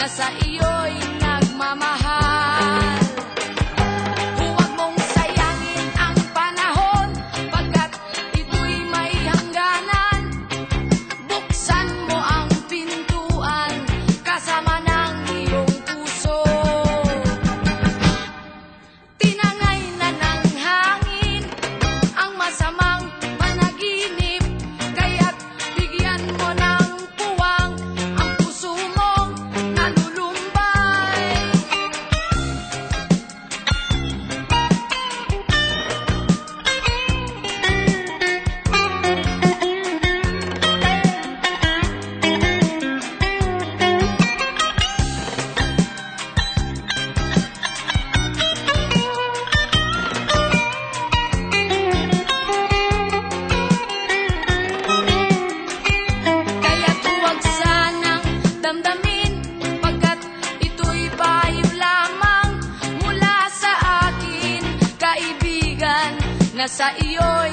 na sa iyo'y nagmamahal. Huwag mong sayangin ang panahon, pagkat ito'y may hangganan. Buksan mo ang pintuan kasama ng iyong puso. Tinangay na ng hangin ang masamang panaginip, kaya't bigyan mo ng puwang ang puso mong nalulumbay. Kaya't huwag sanang damdamin, pagkat ito'y payo lamang mula sa akin, kaibigan, na sa iyo'y